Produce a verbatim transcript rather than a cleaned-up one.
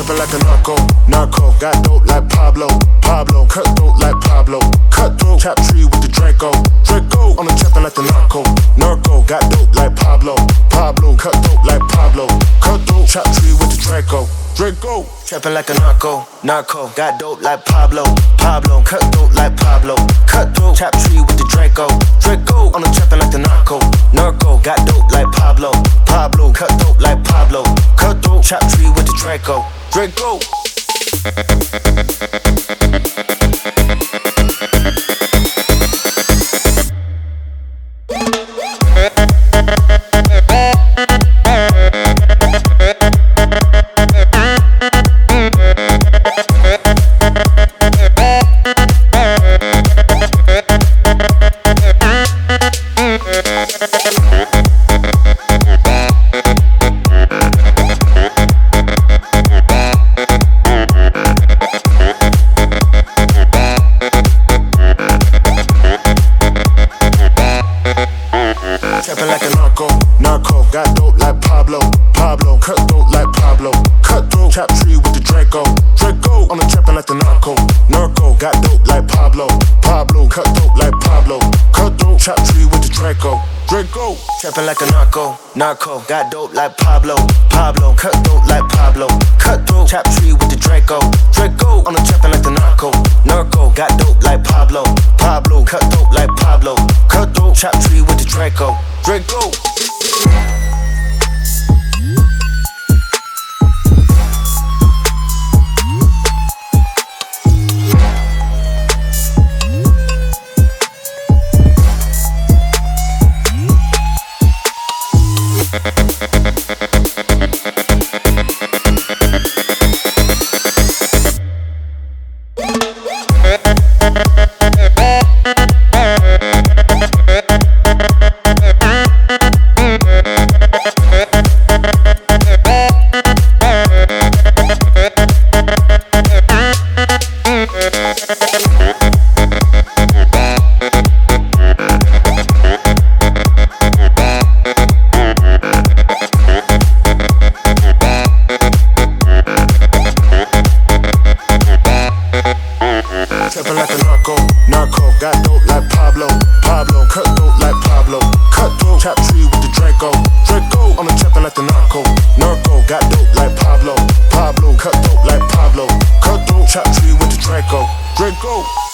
trapping like a narco, narco. Got dope like Pablo, Pablo. Cut dope like Pablo, cutthroat. Chop tree with the Draco, Draco. On the trapping like the narco, narco. Got dope like Pablo, Pablo. Cut dope like Pablo, cutthroat. Chop tree with the Draco, Draco. Trapping like a narco, narco. Got dope like Pablo, Pablo. Cut dope like Pablo, cutthroat. Chop tree with the Draco, Draco. On the trapping like the narco, narco. Got dope like Pablo, Pablo. Cut dope like Pablo, cutthroat. Chop tree with the Draco, Draco. Trapping like a narco, narco. Got dope like Pablo, Pablo. Cut dope like Pablo, cutthroat. Chop tree with the Draco, Draco. On the trapping like the narco, narco. Got dope like Pablo, Pablo. Cut dope like Pablo, cutthroat. Chop tree with the Draco, Draco. Trapping like a narco, narco. Got dope like Pablo, Pablo. Cut dope like Pablo, cutthroat. Chop tree with the Draco, Draco. On the trapping like the narco, narco. Got dope like Pablo, Pablo. Cut dope like Pablo, cutthroat. Chop tree with the Draco, Draco. Trapping like a narco, narco. Got dope like Pablo, Pablo. Cut dope like Pablo, cutthroat. Chop tree with the Draco, Draco. On the trapping like the narco, narco. Got dope like Pablo, Pablo. Cut dope like Pablo, cutthroat. Chop tree with the Draco, Draco.